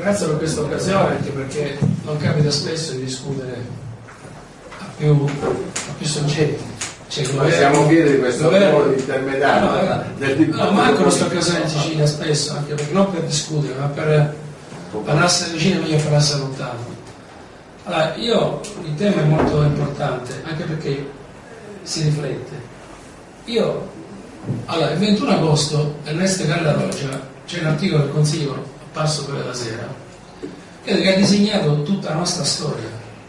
grazie per questa occasione, anche perché non capita spesso di discutere a più soggetti. Cioè, siamo fieri di questo ruolo intermediario del dibattito. Mancano queste occasioni in Sicilia spesso, anche perché non per discutere, ma per parlarsi vicino e meglio parlarsi lontano. Allora, il tema è molto importante, anche perché si riflette. Il 21 agosto, Ernesto Galla Roggia, c'è un articolo del Consiglio apparso per la sera, che ha disegnato tutta la nostra storia,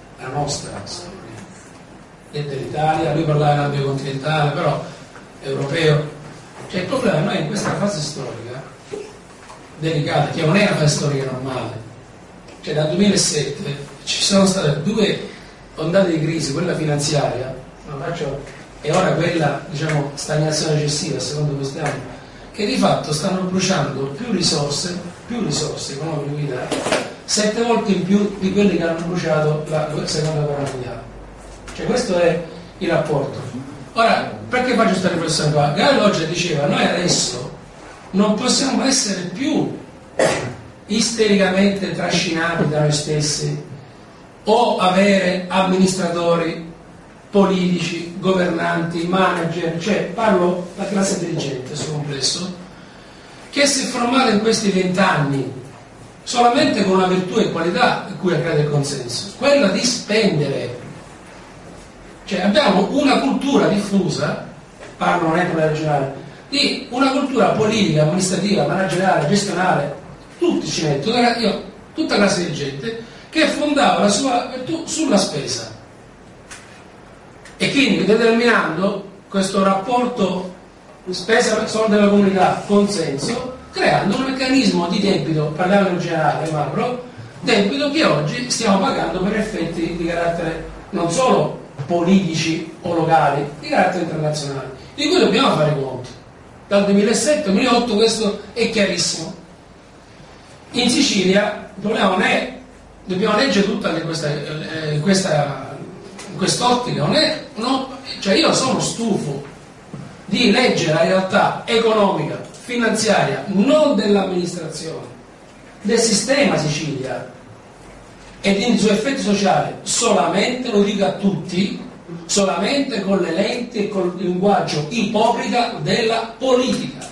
e dell'Italia. Lui parlava in ambito continentale, però europeo. Cioè, il problema è in questa fase storica delicata, che non è una fase storica normale. Cioè, dal 2007 ci sono state 2 ondate di crisi, quella finanziaria, e ora quella, stagnazione eccessiva, secondo questi anni, che di fatto stanno bruciando più risorse economiche, 7 volte in più di quelli che hanno bruciato la seconda guerra mondiale. Cioè, questo è il rapporto. Ora, perché faccio questa riflessione qua? Galla oggi diceva: noi adesso non possiamo essere più istericamente trascinati da noi stessi o avere amministratori politici, governanti, manager, cioè parlo della classe dirigente nel suo complesso, che si è formata in questi 20 anni solamente con una virtù e qualità in cui accade il consenso, quella di spendere. Cioè, abbiamo una cultura diffusa, parlo non è quella regionale, di una cultura politica, amministrativa, manageriale, gestionale, tutti ci mettono, tutta la classe dirigente, che fondava la sua virtù sulla spesa. E quindi determinando questo rapporto spesa soldi della comunità, consenso, creando un meccanismo di debito, parliamo in generale, macro, debito che oggi stiamo pagando per effetti di carattere non solo politici o locali, di carattere internazionale, di cui dobbiamo fare conto. Dal 2007 al 2008 questo è chiarissimo. In Sicilia il problema non è, dobbiamo leggere tutta in quest'ottica, cioè io sono stufo di leggere la realtà economica, finanziaria, non dell'amministrazione, del sistema Sicilia e dei suoi effetti sociali, solamente, lo dico a tutti, solamente con le lenti e col linguaggio ipocrita della politica.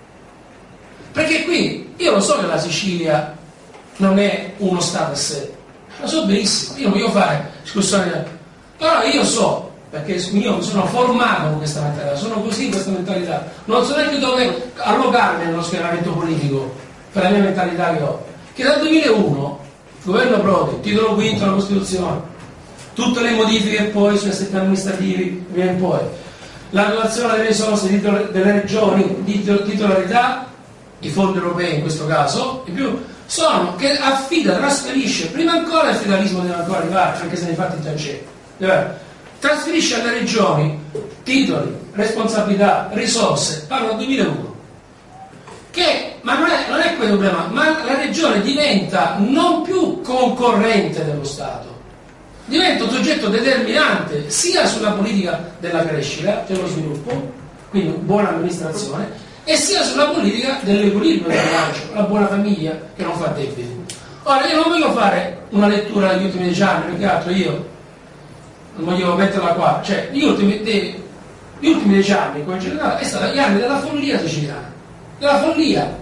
Perché qui, io lo so che la Sicilia non è uno Stato a sé, lo so benissimo, io non voglio fare discussione, però io so, perché io mi sono formato con questa mentalità, sono così in questa mentalità, non so neanche dove allocarmi nello schieramento politico per la mia mentalità che ho, che dal 2001 governo Prodi, titolo quinto della Costituzione, tutte le modifiche poi sugli assetti amministrativi e via in poi, la dotazione delle risorse delle regioni di titolarità, i fondi europei in questo caso, in più sono che trasferisce, prima ancora il federalismo deve ancora arrivare, anche se nei fatti già c'è, trasferisce alle regioni titoli, responsabilità, risorse, parlo del 2001, ma non è quel problema, ma la regione diventa non più concorrente dello Stato, diventa un soggetto determinante sia sulla politica della crescita, dello sviluppo, quindi buona amministrazione, e sia sulla politica dell'equilibrio del bilancio, la buona famiglia che non fa debiti. Ora, io non voglio fare una lettura degli ultimi 10 anni, perché altro io non voglio metterla qua, cioè gli ultimi 10 anni in generale è stata gli anni della follia siciliana, della follia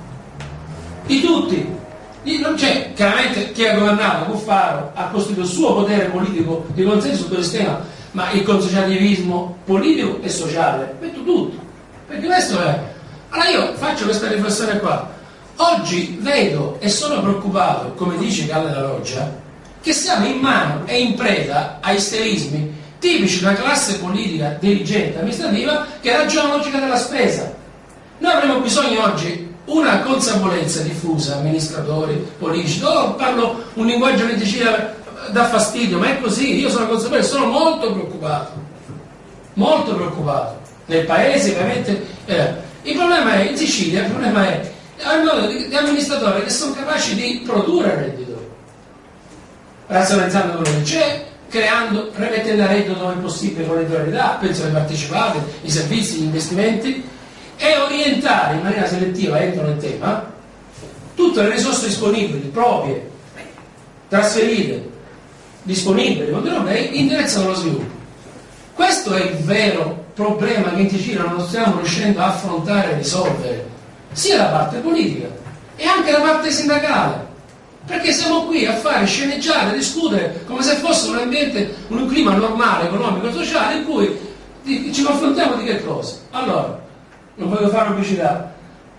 di tutti. Non c'è, chiaramente chi ha governato, Cuffaro, ha costruito il suo potere politico di consenso su questo sistema, ma il consociativismo politico e sociale, metto tutto, perché questo è. Allora io faccio questa riflessione qua, oggi vedo e sono preoccupato, come dice Galla Roggia, che siamo in mano e in preda a isterismi tipici di una classe politica, dirigente, amministrativa che ragiona la logica della spesa. Noi avremo bisogno oggi una consapevolezza diffusa, amministratori, politici. Parlo un linguaggio che Sicilia dà fastidio, ma è così, io sono consapevole, sono molto preoccupato. Nel paese ovviamente il problema è in Sicilia, il problema è di amministratori che sono capaci di produrre reddito, razionalizzando quello che c'è, rimettendo a reddito dove è possibile con le titolarità, penso alle partecipate, i servizi, gli investimenti, e orientare in maniera selettiva, entro nel tema, tutte le risorse disponibili, proprie, trasferite, disponibili, con europei, indirizzano lo sviluppo. Questo è il vero problema che in Sicilia non stiamo riuscendo a affrontare e risolvere, sia da parte politica e anche da parte sindacale, perché siamo qui a fare sceneggiare, discutere come se fosse un ambiente, un clima normale, economico e sociale in cui ci confrontiamo di che cosa? Allora, non voglio fare pubblicità,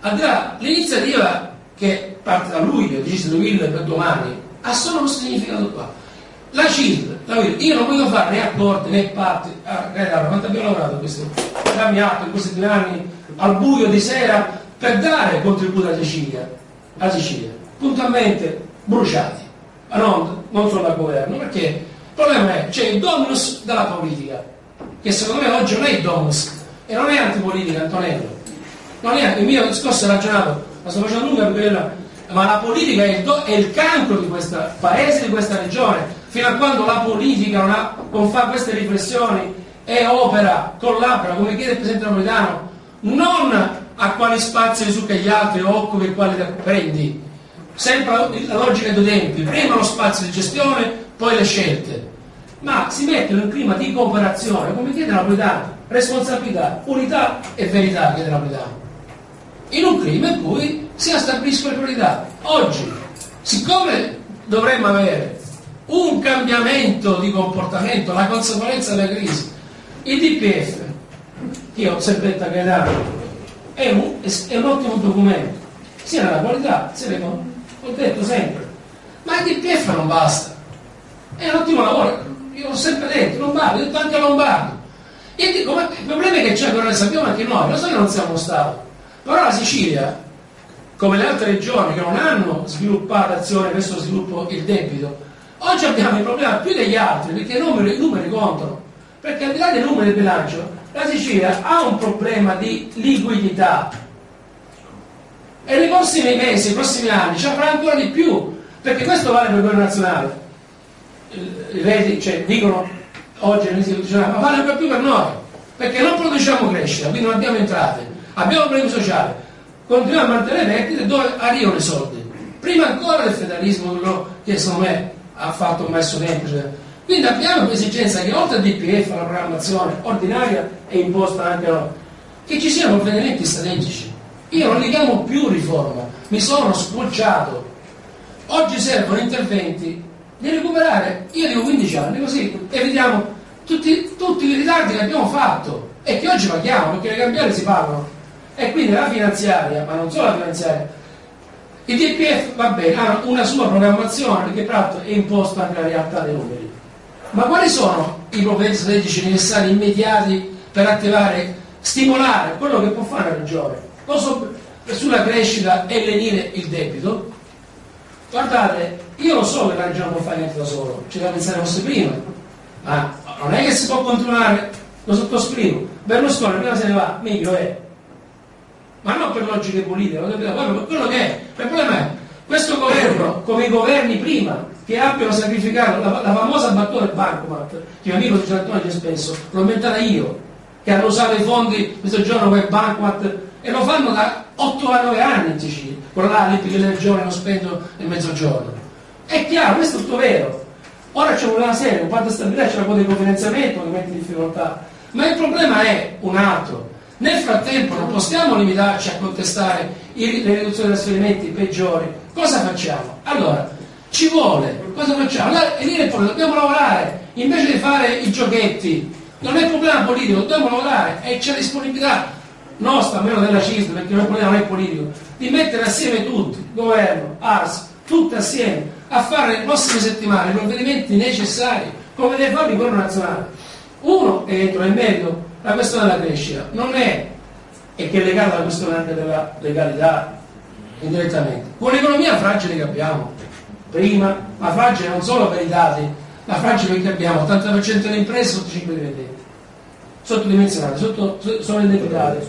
l'iniziativa che parte da luglio, decisa da Will per domani, ha solo un significato qua. La CISL, io non voglio fare né accordi né patti, quanto abbiamo lavorato dammi atto in questi 2 anni al buio di sera per dare contributo alla Sicilia, puntualmente bruciati, ma non solo dal governo, perché il problema è c'è il dominus della politica, che secondo me oggi non è il dominus e non è antipolitica, Antonello, non è, il mio discorso è ragionato, la sto facendo lunga per quella, ma la politica è il cancro di questo paese, di questa regione, fino a quando la politica non fa queste riflessioni e opera, collabora, come chiede il Presidente Napolitano, non a quali spazi su che gli altri occupi e quali prendi, sempre la logica dei tempi, prima lo spazio di gestione, poi le scelte, ma si mette in un clima di cooperazione, come chiede Napolitano, responsabilità, unità e verità, chiede Napolitano, in un clima in cui si stabiliscono le priorità. Oggi, siccome dovremmo avere un cambiamento di comportamento, la consapevolezza della crisi, il DPF, che io ho sempre detto che è un ottimo documento, sia nella qualità, sia nell'economia, ho detto sempre, ma il DPF non basta, è un ottimo lavoro, io l'ho sempre detto, non basta, l'ho detto anche a Lombardo. Il problema è che c'è, però lo sappiamo anche noi, lo so che non siamo uno Stato, però la Sicilia, come le altre regioni che non hanno sviluppato azione verso lo sviluppo il debito, oggi abbiamo il problema più degli altri, perché i numeri contano, perché al di là dei numeri del bilancio la Sicilia ha un problema di liquidità e nei prossimi mesi, nei prossimi anni ci avrà ancora di più, perché questo vale per il governo nazionale, dicono oggi nell'istituzionale, ma vale ancora più per noi, perché non produciamo crescita, quindi non abbiamo entrate, abbiamo problemi sociali, continuiamo a mantenere vendite dove arrivano i soldi, prima ancora del federalismo, quello che secondo me ha fatto un messo semplice. Quindi abbiamo l'esigenza che oltre al DPF, la programmazione ordinaria e imposta anche a noi, che ci siano provvedimenti strategici. Io non li chiamo più riforma, mi sono scocciato. Oggi servono interventi di recuperare, io dico 15 anni, così evitiamo tutti i ritardi che abbiamo fatto e che oggi paghiamo, perché le cambiali si pagano. E quindi la finanziaria, ma non solo la finanziaria, il DPF va bene, ha una sua programmazione che peraltro è imposta anche alla realtà dei numeri. Ma quali sono i provvedimenti strategici necessari immediati per attivare, stimolare quello che può fare la regione? Sulla crescita e lenire il debito? Guardate, io lo so che la regione non può fare niente da solo, ci deve pensare fosse prima, ma non è che si può continuare, lo sottoscrivo. Berlusconi prima se ne va, meglio è. Ma non per logiche politiche, per quello che è. Il problema è questo governo, come i governi prima, che abbiano sacrificato la famosa battuta del Bancomat, che mio amico Gian Antonio dice spesso, l'ho inventata io, che hanno usato i fondi questo giorno come Bancomat e lo fanno da 8 a 9 anni in Sicilia, quello là che le regioni non spendono nel mezzogiorno. È chiaro, questo è tutto vero. Ora c'è una serie, un patto di stabilità, c'è una quota di cofinanziamento che mette in difficoltà, ma il problema è un altro. Nel frattempo non possiamo limitarci a contestare le riduzioni dei trasferimenti peggiori. Cosa facciamo? Allora, ci vuole, cosa facciamo? Dobbiamo lavorare, invece di fare i giochetti, non è un problema politico, dobbiamo lavorare e c'è disponibilità nostra, almeno della CISL, perché il problema non è politico, di mettere assieme tutti, governo, ARS, tutti assieme, a fare nelle prossime settimane i provvedimenti necessari, come deve fare il governo nazionale. Uno, e entro nel merito, la questione della crescita non è che è legata alla questione anche della legalità indirettamente, con l'economia fragile che abbiamo prima, ma fragile non solo per i dati, ma fragile perché abbiamo 80% delle imprese sotto 5 dipendenti, sottodimensionate, sono indebitate,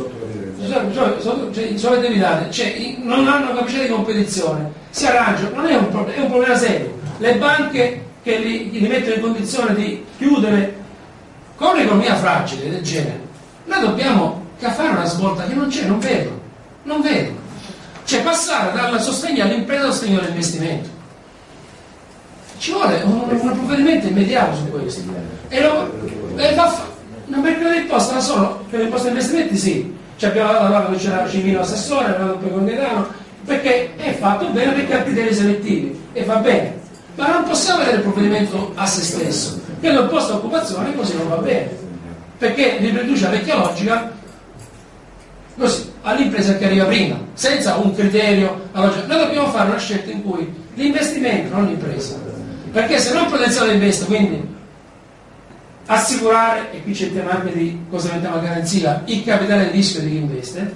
cioè non hanno capacità di competizione, si arrangiano, non è un problema, è un problema serio. Le banche che li mettono in condizione di chiudere con un'economia fragile del genere, noi dobbiamo fare una svolta che non c'è, non vedo. cioè passare dal sostegno all'impresa al sostegno all'investimento. Ci vuole un provvedimento immediato su questo e va fatto. Non perché l'imposta solo per l'imposta di investimenti sì, ci abbiamo dato quando c'era Cimino assessore, abbiamo poi con Gaetano, perché è fatto bene perché ha criteri selettivi e va bene, ma non possiamo vedere il provvedimento a se stesso, che lo imposta occupazione così non va bene, perché riproduce la vecchia logica così all'impresa che arriva prima, senza un criterio. Noi dobbiamo fare una scelta in cui l'investimento, non l'impresa, perché se non potenziale l'investimento, quindi assicurare, e qui c'è il tema anche di cosa diventiamo garanzia, il capitale di rischio di chi investe,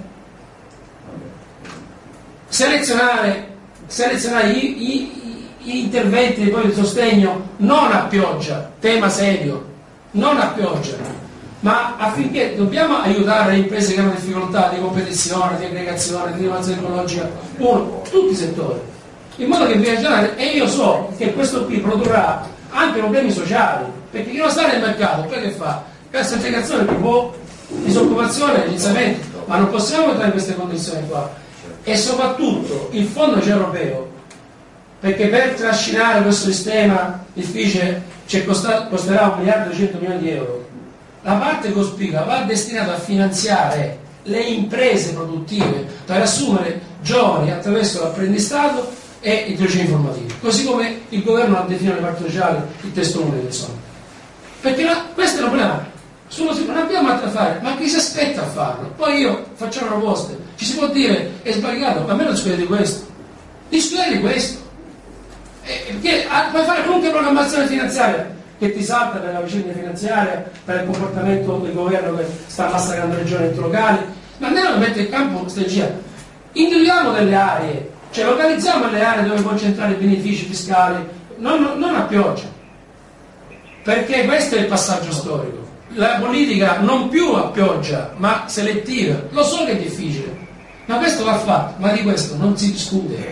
selezionare gli interventi poi di sostegno non a pioggia, tema serio, non a pioggia, ma affinché dobbiamo aiutare le imprese che hanno difficoltà di competizione, di aggregazione, di innovazione ecologica, tutti i settori, in modo che viaggiare, e io so che questo qui produrrà anche problemi sociali, perché chi non sta nel mercato poi che fa? Cassa integrazione che può, disoccupazione, licenziamento, ma non possiamo entrare in queste condizioni qua. E soprattutto il fondo europeo, perché per trascinare questo sistema difficile costerà 1.200 milioni di euro. La parte cospicua va destinata a finanziare le imprese produttive per assumere giovani attraverso l'apprendistato e i tirocini informativi, così come il governo ha definito le parti sociali, il testo unico insomma. Perché questo è un problema, non abbiamo altro da fare, ma chi si aspetta a farlo? Poi io faccio proposte, ci si può dire è sbagliato, ma a me non discutete di questo, perché puoi fare qualunque programmazione finanziaria che ti salta per la vicenda finanziaria, per il comportamento del governo che sta massacrando regioni e enti locali, ma andiamo a mettere in campo strategia, individuiamo delle aree, cioè localizziamo le aree dove concentrare i benefici fiscali, non a pioggia, perché questo è il passaggio storico. La politica non più a pioggia, ma selettiva. Lo so che è difficile, ma questo va fatto, ma di questo non si discute.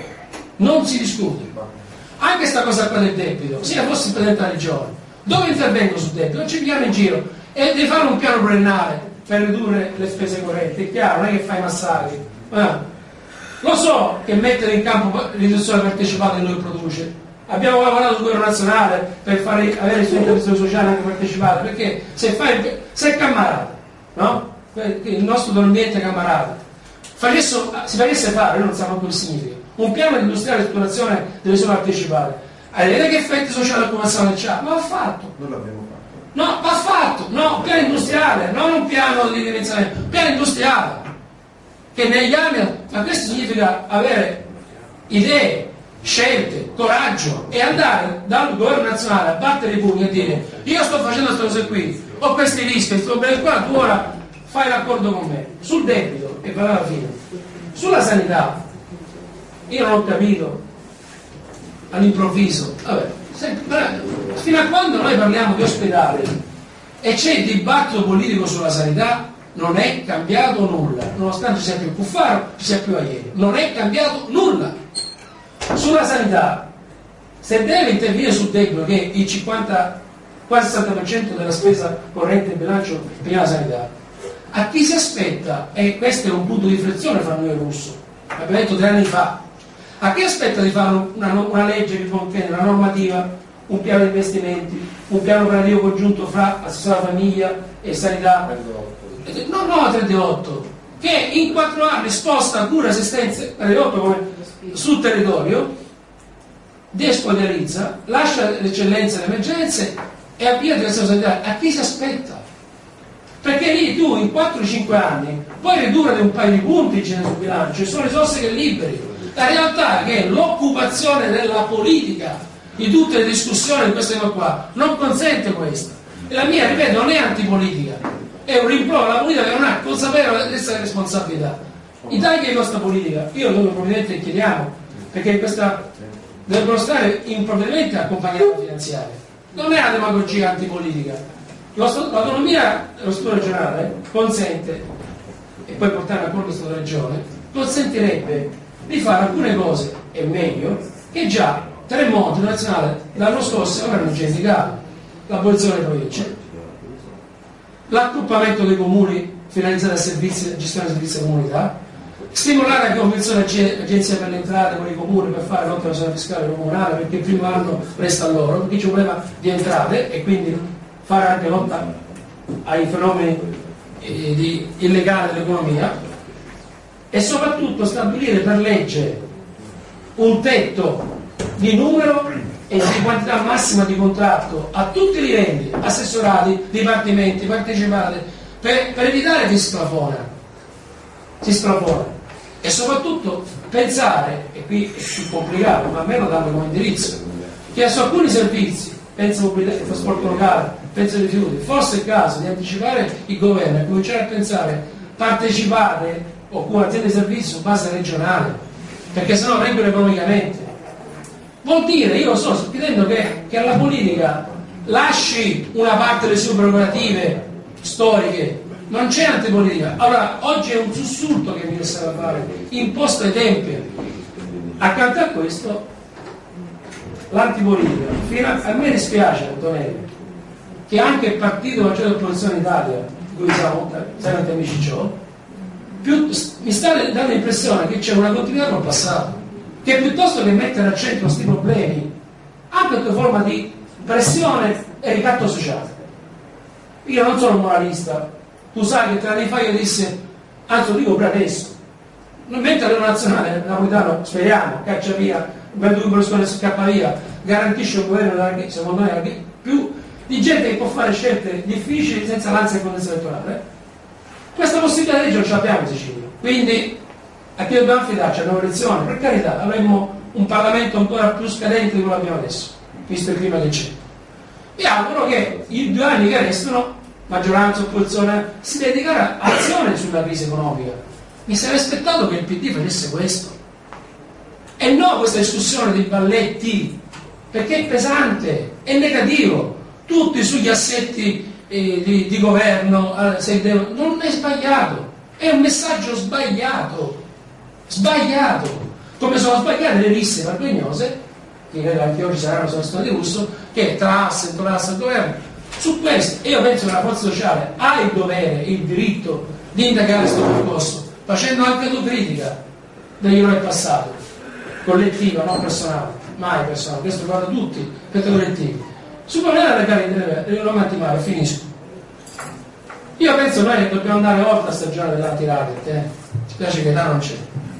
Anche questa cosa qua del debito, se io fossi il Presidente della Regione, dove intervengo sul debito? Non ci pigliamo in giro e devi fare un piano pluriennale per ridurre le spese correnti, è chiaro, non è che fai massacri. Lo so che mettere in campo l'istituzione partecipata che noi produce. Abbiamo lavorato sul governo nazionale per avere le sue intervenzioni sociali anche partecipate, perché se è camarata, no? Il nostro ambiente è camarata, si facesse fare, noi non sappiamo cosa significa, un piano industriale di ristrutturazione delle sue partecipate. Vedete che effetti sociali l'occupazione c'ha? Ma va fatto. Non l'abbiamo fatto. No, va fatto, no, un piano industriale, non un piano di dimensionamento, un piano industriale. Che negli anni, ma questo significa avere idee, scelte, coraggio e andare dal governo nazionale a battere i pugni e dire io sto facendo queste cose qui, ho questi rischi, sto bene qua, tu ora fai l'accordo con me sul debito e va alla fine. Sulla sanità io non ho capito all'improvviso, fino a quando noi parliamo di ospedali e c'è il dibattito politico sulla sanità, non è cambiato nulla, nonostante ci sia più Cuffaro, ci sia più Aiello, non è cambiato nulla. Sulla sanità, se deve intervenire sul debito, che è il 50, quasi 60% della spesa corrente in bilancio per la sanità, a chi si aspetta, e questo è un punto di riflessione fra noi e Russo, l'abbiamo detto 3 anni fa, a chi aspetta di fare una legge che contiene una normativa, un piano di investimenti, un piano operativo congiunto fra assessore alla famiglia e sanità? No, 38, che in 4 anni sposta cura, assistenza, 38 come sul territorio, desquadrizza, lascia l'eccellenza e le emergenze e avvia direzione sanitaria. A chi si aspetta? Perché lì tu in 4-5 anni puoi ridurre di un paio di punti sul bilancio, ci sono risorse che liberi. La realtà è che l'occupazione della politica di tutte le discussioni di questo tema qua non consente questo. E la mia, ripeto, non è antipolitica, è un rimprovero alla politica che non ha consapevolezza e responsabilità. I tagli di questa politica, io noi probabilmente chiediamo, perché questa dovrebbero stare in provvedimenti accompagnamento finanziario, non è una demagogia antipolitica. L'autonomia dello Stato regionale consente, e poi portare un accordo Stato-Regione, consentirebbe di fare alcune cose, e meglio, che già Tremonti nazionale l'anno scorso avevano già indicato: l'abolizione delle province, l'accoppiamento dei comuni finalizzato a gestione dei servizi di comunità, Stimolare la convenzione agenzia per le entrate con i comuni per fare lotta all'evasione fiscale comunale, perché il primo anno resta a loro, perché c'è un problema di entrate, e quindi fare anche lotta ai fenomeni illegali dell'economia, e soprattutto stabilire per legge un tetto di numero e di quantità massima di contratto a tutti i livelli, assessorati, dipartimenti, partecipati, per evitare che si splafona. E soprattutto pensare, e qui è più complicato, ma almeno darlo come indirizzo, che su alcuni servizi, penso mobilità, trasporto locale, penso rifiuti, forse è il caso di anticipare il governo e cominciare a pensare partecipate o con aziende di servizio su base regionale, perché sennò reggono economicamente. Vuol dire, io lo sto chiedendo che alla politica lasci una parte delle sue prerogative storiche. Non c'è antipolitica. Allora, oggi è un sussulto che mi serve a fare, imposto ai tempi. Accanto a questo, l'antipolitica. A me dispiace, Antonelli, che anche il partito maggiore dell'opposizione in Italia, di cui siamo tanti amici mi sta dando l'impressione che c'è una continuità col passato, che piuttosto che mettere al centro questi problemi, anche sotto forma di pressione e ricatto sociale. Io non sono moralista. Tu sai che 3 anni fa io dissi, anzi lo dico pure adesso, mentre l'Unione Nazionale Napolitano, speriamo, caccia via, 22 persone scappa via, garantisce un governo, secondo me, più di gente che può fare scelte difficili senza l'ansia e condensa elettorale, questa possibilità di legge non ce l'abbiamo in Sicilia. Quindi a chi dobbiamo affidarci? A nuove elezioni? Per carità, avremmo un Parlamento ancora più scadente di quello che abbiamo adesso, visto il clima che c'è. Mi auguro che i 2 anni che restano, maggioranza, opposizione, si dedicherà azione sulla crisi economica. Mi sarei aspettato che il PD facesse questo e no questa discussione dei balletti, perché è pesante, è negativo, tutti sugli assetti di governo, non è sbagliato, è un messaggio sbagliato, come sono sbagliate le liste vergognose che anche oggi saranno sullo stato di russo, che tra asse e al governo. Su questo io penso che la forza sociale ha il dovere, il diritto di indagare questo percorso, facendo anche autocritica degli errori del passato, collettiva, non personale, mai personale, questo riguarda tutti, per collettivi. Su come non attivare, finisco. Io penso noi che dobbiamo andare oltre la stagione dell'anti-racket, ci piace che là non c'è.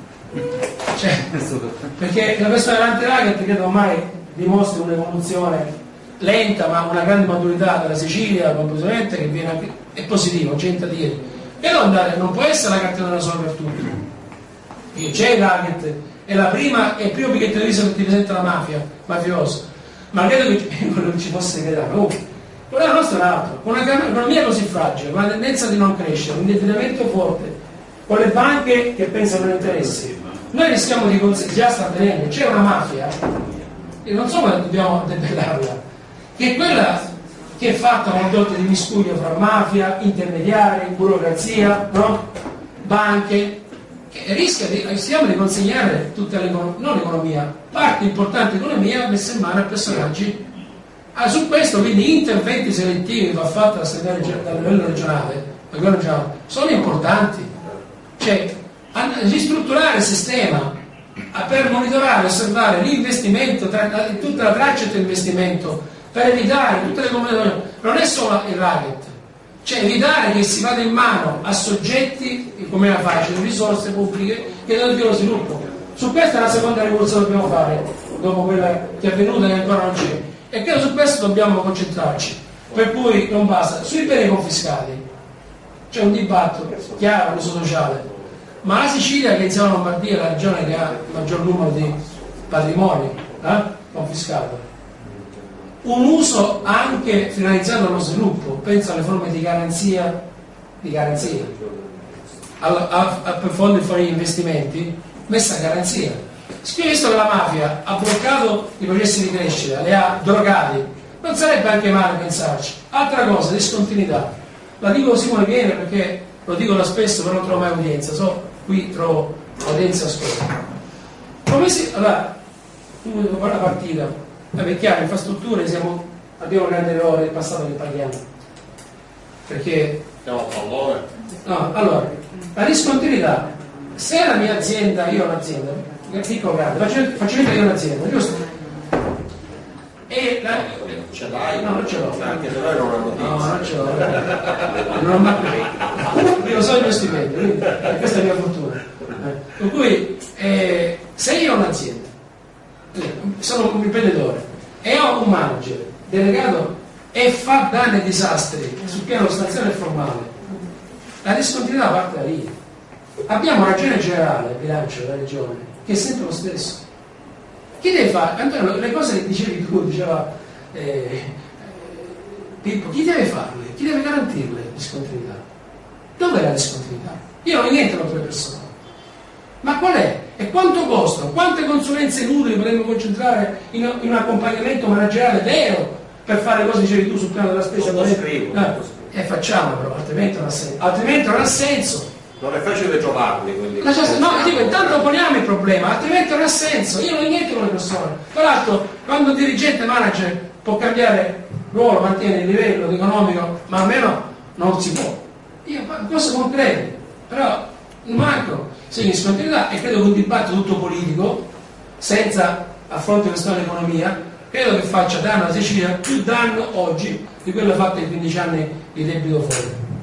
Perché la questione dell'anti-racket credo ormai dimostri un'evoluzione lenta ma una grande maturità della Sicilia, completamente, che viene anche, è positivo, c'è da dire. E non può essere la cartella da sola per tutti. Perché c'è il racket, è il primo biglietto di riso che ti presenta la mafiosa. Ma credo che non ci fosse credere. Il problema nostro è un altro, con un'economia così fragile, con una tendenza di non crescere, un indebitamento forte, con le banche che pensano agli interessi, noi rischiamo di già sta avvenendo, c'è una mafia, e non so come dobbiamo debellarla, che è quella che è fatta con dote di miscuglio fra mafia, intermediari, burocrazia, no? Banche, che rischiamo di consegnare tutta non l'economia, parte importante dell'economia messa in mano a personaggi. Su questo quindi interventi selettivi che va fatto dal livello regionale sono importanti, cioè ristrutturare il sistema per monitorare e osservare l'investimento, tutta la traccia dell'investimento, per evitare tutte le comunità. Non è solo il racket, cioè evitare che si vada in mano a soggetti come la facile, risorse pubbliche che danno più lo sviluppo. Su questa è la seconda rivoluzione che dobbiamo fare dopo quella che è avvenuta e che ancora non c'è, e credo su questo dobbiamo concentrarci. Per cui non basta sui beni confiscati, c'è un dibattito chiaro l'uso sociale, ma la Sicilia, che insieme alla Lombardia è la regione che ha il maggior numero di patrimoni confiscato, un uso anche finalizzato allo sviluppo, penso alle forme di garanzia per fondi fuori gli investimenti, messa a garanzia. Visto che la mafia ha bloccato i processi di crescita, li ha drogati, non sarebbe anche male pensarci. Altra cosa, discontinuità. La dico così come viene, perché lo dico da spesso, però non trovo mai udienza. Qui trovo udienza a scuola. Allora, tu la partita, è chiaro, infrastrutture abbiamo un grande errore del passato che paghiamo. Perché siamo a pallone. no, allora, la discontinuità se la mia azienda, io ho un'azienda, piccola o grande, faccio finta che io ho un'azienda, giusto? E ce l'hai? No, non ce l'ho. Anche se noi non la notizia. No, non ce l'ho. Non ho mai. Io so il mio stipendio, quindi questa è la mia fortuna. Per cui, se io ho un'azienda, sono un imprenditore e ho un manager delegato e fa danni e disastri sul piano sostanziale e formale, la discontinuità parte da lì. Abbiamo una ragione generale, il bilancio della regione, che è sempre lo stesso. Chi deve fare? Antonio, le cose che dicevi tu, diceva Pippo, chi deve farle? Chi deve garantirle la discontinuità? Dov'è la discontinuità? Io non ho niente contro le persone. Ma qual è? E quanto costano? Quante consulenze inutili potremmo concentrare in un accompagnamento manageriale vero per fare le cose che dicevi tu sul piano della spesa? E facciamo però, altrimenti non ha senso. Non è facile trovarli quelli. No, dico, intanto poniamo il problema, altrimenti non ha senso. Io non ho niente con le persone. Tra l'altro, quando un dirigente manager può cambiare ruolo, mantiene il livello economico, ma almeno non si può. Io cose concrete, però manco segni di scontinuità, e credo che un dibattito tutto politico, senza affronto questione dell'economia, credo che faccia danno alla Sicilia più danno oggi di quello fatto in 15 anni di debito fuori.